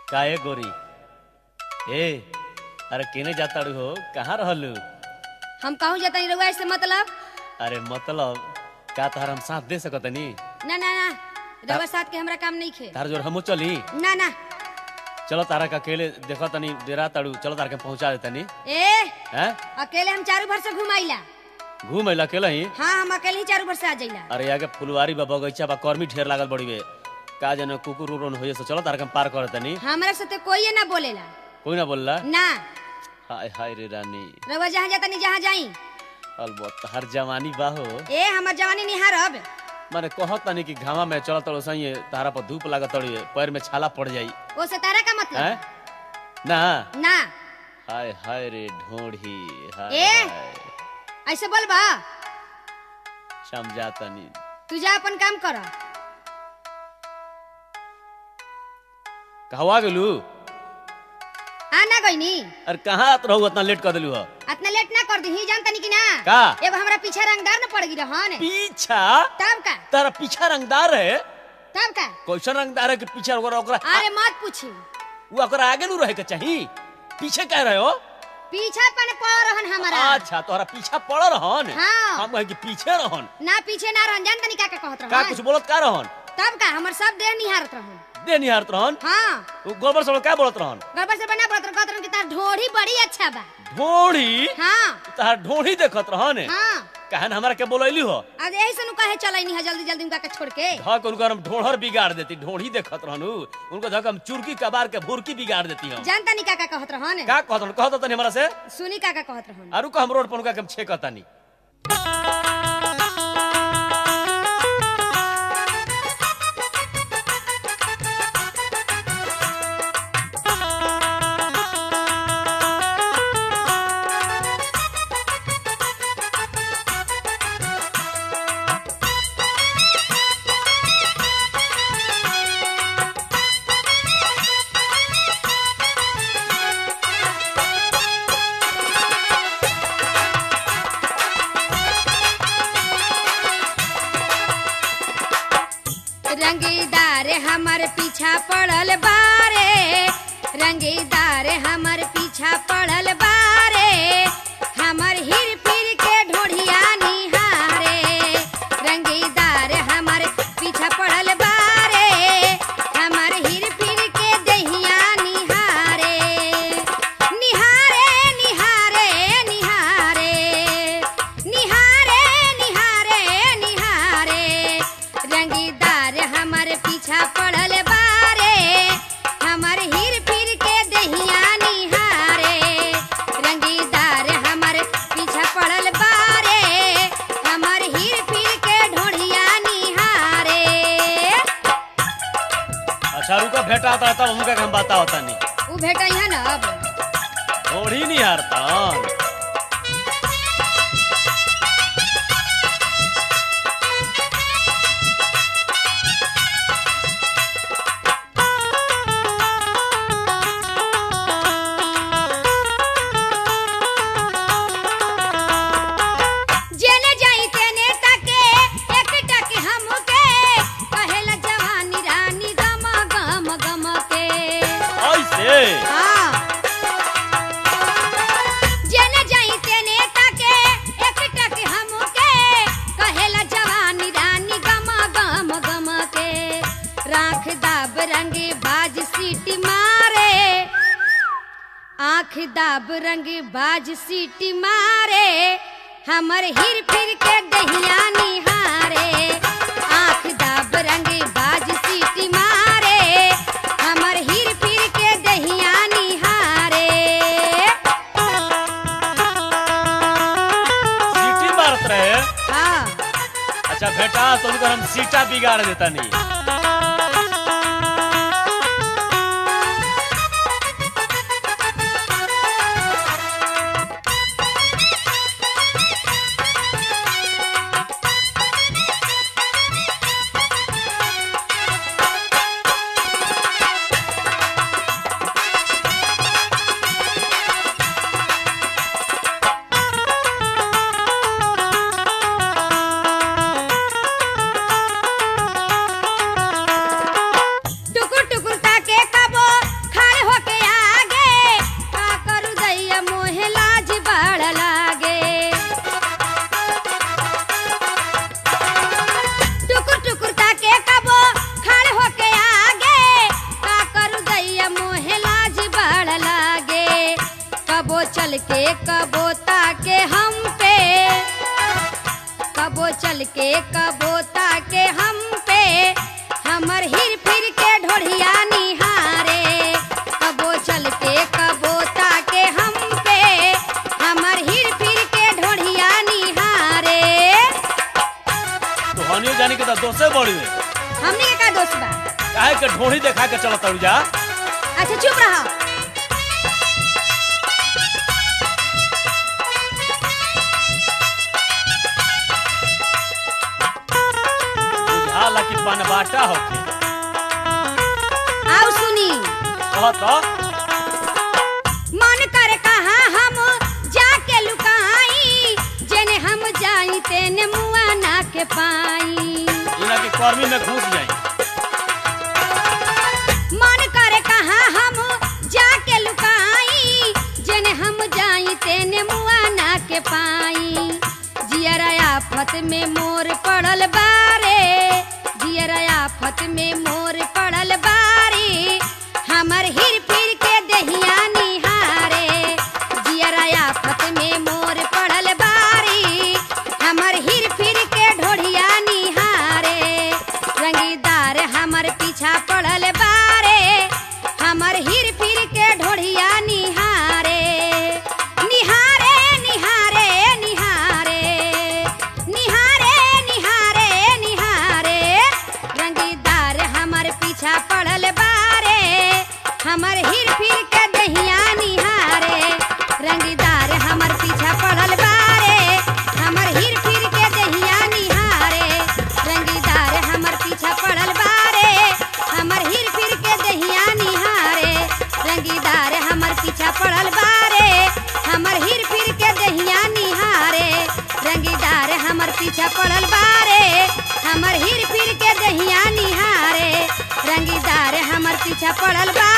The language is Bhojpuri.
काहे गोरी ए अरे केने जाता हो कहाँ रहलू? हम कहूँ जाता नहीं रहुआ इससे मतलब? अरे मतलब का तार हम साथ दे सकतनी? ना ना ना रहुआ साथ के हमरा काम नहीं खे। तार जोर हमू चली? ना ना चलो तारा का अकेले देखो तनी डेरा ताड़ू, चलो तार के पहुंचा दे तनी। हैं अकेले हम चारू भर से घुमाइला। घूम अइला अकेला ही? हाँ हम अकेले ही चारू भर से आ जाइला। अरे आगे फुलवारी बा बगीचा बा कर्मी ढेर लागल बड़ी बे का जाने कुकुर उरुन होए से चलो तार के पार कर तनी। हमरा से तो कोई ना बोलेला। कोई ना बोलला? ना हाय हाय रे रानी रहुआ जहाँ जाता नहीं जहाँ जाई। अलबत्ता हर जवानी बा हो। हमर जवानी निहार अब माने कहत तनी कि घामा में चल तड़ो सही तारा पर धूप लागत तड़ी पैर में छाला पड़ जाई। ओसे तारा का मतलब? हैं ना ना हाय हाय रे ढोढ़ी हाय ए! हाय। ऐसे बोल बा समझा तनी तू जा अपन काम कर। कहवा गेलू? आना गईनी। अरे कहाँ आत रहू इतना लेट कर देलू हो? इतना लेट ना कर दी ही जानता नहीं कि ना का? एगो हमरा पीछे रंगदार न पड़ गई रहन। पीछा? तब का तारा पीछा रंगदार है? तब का कैसा रंगदार है कि पीछे ओकरा अरे मत पूछी। वो ओकरा आगे नु रहे के चाहिए, पीछे कह रहे हो? पीछा पन पड़ रहन हमारा। अच्छा तोहरा पीछा पड़ रहन? हाँ। हम कहे कि पीछे रहन। ना पीछे ना रहन जानता नहीं का कहत रहन। का कुछ बोलत का रहन? तब का हमर सब देह निहारत रहन। दे निहारत रहन? हाँ वो गोबर से का बोलत रहन? गड़बड़ से बना बोलत रहन कहत रहन कि तार ढोढ़ी बड़ी अच्छा बा। ढोढ़ी? हाँ तार ढोढ़ी देखत रहन? हाँ कहन हमरा के बोलैली हो? आज यही से नु कहे चलाई नहीं है जल्दी जल्दी उनका के छोड़ के। धक उनका हम ढोढ़र बिगाड़ देती। ढोढ़ी देखत रहनु उनको धक हम चुरकी कबार के भुरकी बिगाड़ देती हम। जानता नहीं का कहत रहन? का कहत तनी हमरा से? सुनी का कहत रहन। आरु का हम रोड पर उनका के हम छेकतानी। रंगीदार हमर पीछा पड़ल बारे। रंगीदार हमर पीछा पड़ल बारे। हमर हिर फिर के ढोढ़िया निहारे। रंगीदार हमर पीछा पड़ल बारे। हमर हिर फिर के दहिया निहारे। निहारे निहारे निहारे निहारे निहारे निहारे। रंगीदार हमर पीछा पड़ल बारे। हमर हिर फिर के दहिया निहारे। रंगीदार हमर पीछा पड़ल बारे। हमर हिर फिर के ढोढ़िया निहारे। अच्छा रुका भेटा होता तब उनका के हम बताओ तनी। उ भेटई है ना अब ढोढ़ी निहारतन? जेने जाई तेने ताके एक टक हमके कहेला जवानी रानी गम गम गम के। ऐसे? हाँ जेने जाई तेने ताके एक टक हमके कहेला जवानी रानी गम गम गम के। राख दाब रंगे बाज सीटी मारे। आँख दाब रंगे बाज सीटी मारे। हमर हिर फिर के दहिया निहारे। आँख दाब रंगे बाज सीटी मारे। हमर हिर फिर के दहिया निहारे। सीटी मारत रहे? हाँ अच्छा बेटा तो उनका हम सीटा बिगाड़ देता नहीं। कबो ताके हम पे, कबो चल के कबो ताके हम पे, हमर हिर फिर के ढोढ़िया निहारे। कबो चल के कबो ताके हम पे, हमर हिर फिर के ढोढ़िया निहारे। तो हनियो जानी के तो दोसे बड़ी है। हमनी के का दोस्त बा? काहे के ढोढ़ी देखा के चलत तड़ू जा। अच्छा चुप रहा। बुझाला कि बनबाटा होके। आओ सुनी। कह तो मन कर कहा हम जाके लुकाई, जेने हम जाई तेने मुआ ना के पाई। इना के कर्मी में घुस जाई। मन कर कहा हम जाके लुकाई, जेने हम जाई तेने मुआ ना के पाई। जियरा आफत में मोर पड़ल बारे, जियरा आफत में मोर पड़ल बारी, हमर हिर फिर के दहिया निहारे। जियरा आफत में मोर पड़ल बारी, हमर हिर फिर के ढोढ़िया निहारे। रंगीदार हमर पीछा पड़ल बारे, हमर हिर फिर के ढोढ़िया निहारे। निहारे निहारे निहारे निहारे निहारे निहारे। रंगीदार हमर पीछा पड़ल बारे, हमर हिर फिर के दहिया निहारे। रंगीदार हमर पीछा पड़ल बारे, हमर हिर फिर के दहिया निहारे। रंगीदार हमर पीछा पड़ल बारे, हमर हिर फिर के दहिया निहारे। रंगीदार हमर पीछा पड़ल बारे, हमर हिर फिर के दहिया निहारे। रंगीदार हमर पीछा पड़ल बारे, हमर हिर फिर के दहिया निहारे। रंगीदार हमर पीछा पड़ल बारे।